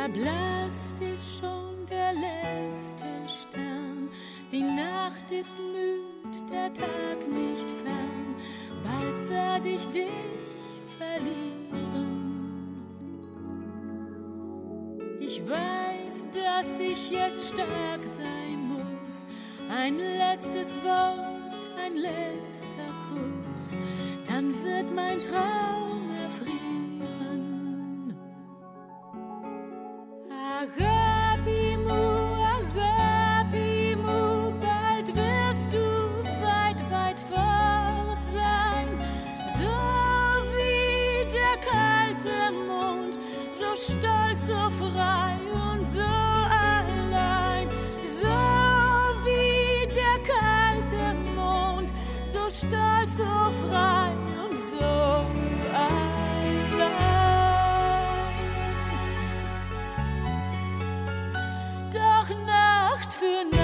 Verblasst ist schon der letzte Stern, die Nacht ist müd, der Tag nicht fern, bald werd ich dich verlieren. Ich weiß, dass ich jetzt stark sein muss, ein letztes Wort, ein letzter Kuss, dann wird mein Traum erfrieren. Arabimu, Arabimu, bald wirst du weit, weit fort sein, so wie der kalte Mond, so stolz, so frei und so allein, so wie der kalte Mond, so stolz, so frei und so allein. Doch Nacht für Nacht